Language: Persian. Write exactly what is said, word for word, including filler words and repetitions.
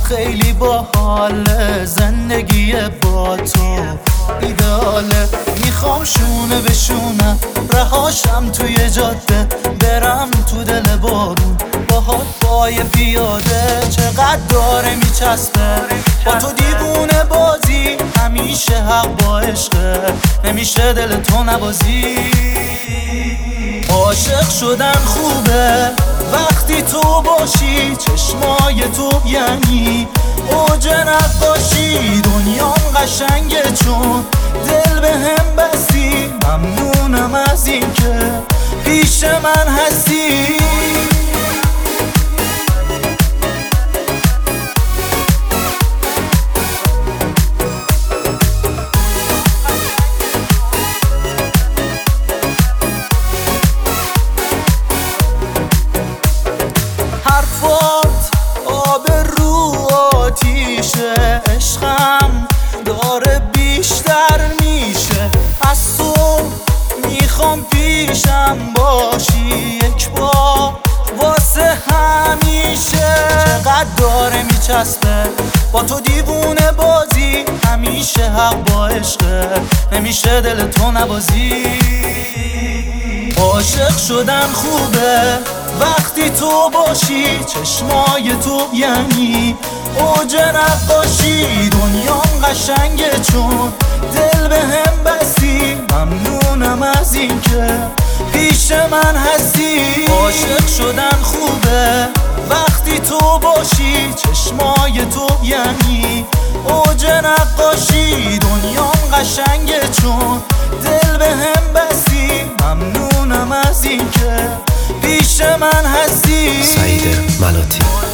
خیلی باحال زندگی با تو ایداله. میخوام شونه به شونه رهاشم توی جاده، برم تو دل بارون باهات پای پیاده. چقدر داره میچسبه با تو دیوونه بازی، همیشه حق با عشقه نمیشه دل تو نبازی. عاشق شدن خوبه وقتی تو باشی، چشمای تو یعنی اوج نقاشی. دنیام قشنگه چون دل به هم بستی، ممنونم از این که پیش من هستی. حرفات آب رو آتیشه، عشقم داره بیشتر میشه. از تو میخوام پیشم باشی یک بار واسه همیشه. چقدر داره میچسبه با تو دیوونه بازی، همیشه حق با عشقه نمیشه دل تو نبازی. عاشق شدن خوبه وقتی تو باشی، چشمای تو یعنی اوج نقاشی. دنیام قشنگه چون دل به هم بستی، ممنونم از این که پیش من هستی. عاشق شدن خوبه وقتی تو باشی، چشمای تو یعنی اوج نقاشی. دنیام قشنگه چون دل به هم بستی، ممنونم از این که پیش من هستی. سعید ملاتی.